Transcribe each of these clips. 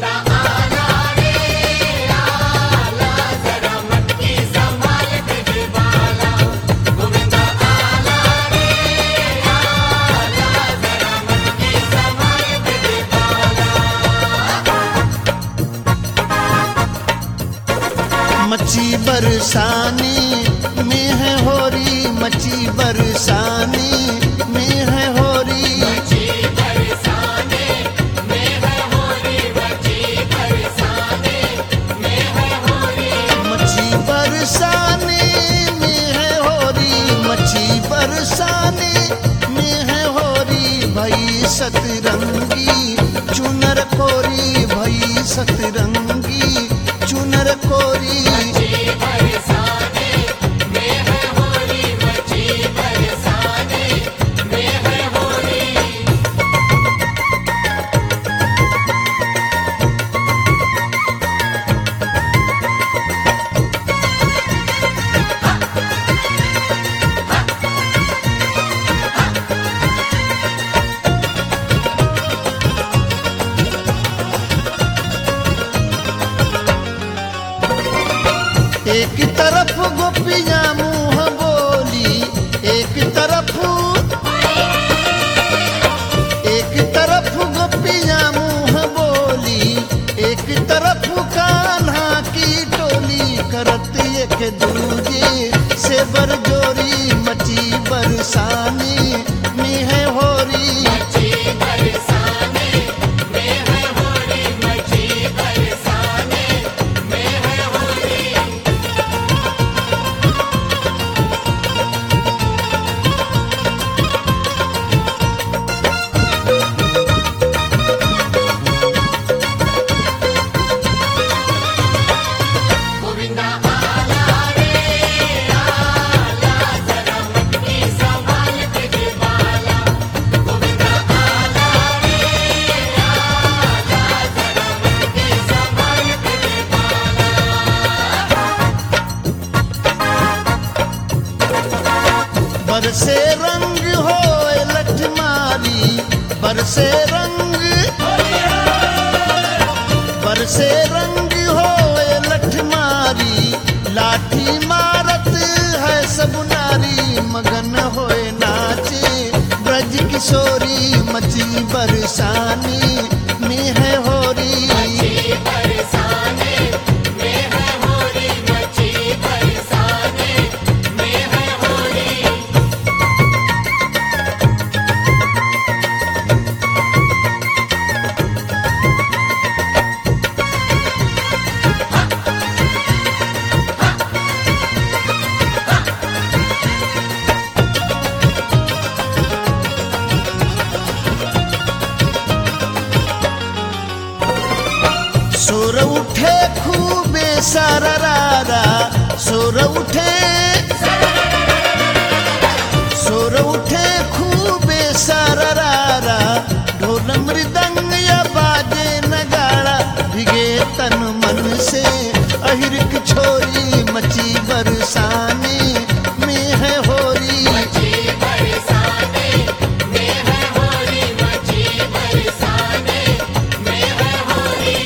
मची बरसाने में है होरी, मची बरसाने में है होरी, मची बरसाने में है होरी, मची बरसाने में है होरी, मची बरसाने में है होरी, मची बरसाने में है होरी। भई सतरंगी चुनर कोरी, भई सतरंगी चुनर कोरी। मची बरसाने में है होरी, मची बरसाने में है होरी। एक तरफ गोपियां मुंह बोली, एक तरफ गोपियां मुंह बोली, एक तरफ कान्हा की टोली। करत एक दूजे से बरजोरी, मची बरसाने में है होरी, मची बरसाने में है होरी, मची बरसाने में है होरी। गोविंदा आला रे आला, जरा मटकी संभाल के बाला। गोविंदा आला रे आला, जरा मटकी संभाल के बाला। बरसे रंग हो लठ मारी, बरसे रंग, बरसे रंग हो लठ मारी। लाठी मारत है सब नारी, मगन होए नाचे ब्रज किशोरी। मची बरसाने में है होरी, मची बरसाने में है होरी, मची बरसाने में है होरी। सुर उठे खूबे सररारा, सुर उठे, सुर उठे खूबे सररारा। ढोल मृदंग या बाजे नगाड़ा, भिगे तन मन से अहिर की छोरी। मची बरसाने में है होरी, मची बरसाने में है होरी, मची बरसाने में है होरी।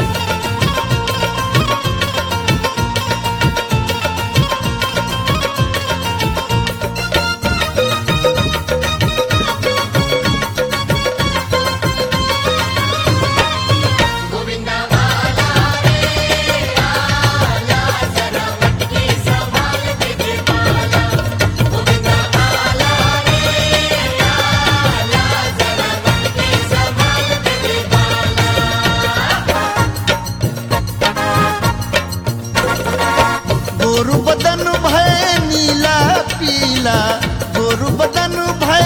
गोविंदा आला रे आला, जरा मटकी संभाल के बाला। गोविंदा आला रे आला, जरा मटकी संभाल के बाला। गोरु बदन भय नीला पीला, गोरु बदन भय,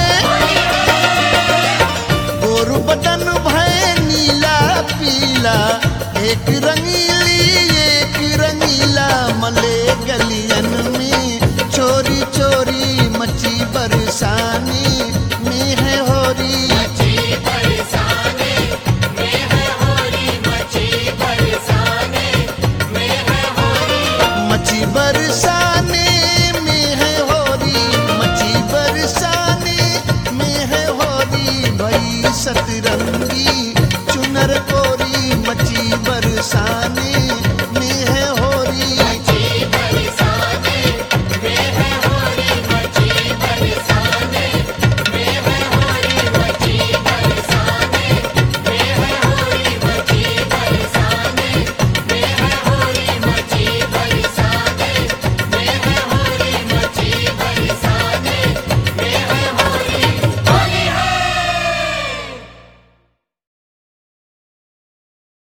गोरु बदन भय नीला पीला। एक रंगीली एक रंगीला, मले गलियन में चोरी चोरी। मची बरसाने में है होरी, मची बरसाने में है होरी, मची बरसाने में है होरी। मची बरसाने में है होरी, मची बरसाने में है होरी। भई सतरंगी चुनर कोरी, मची बरसाने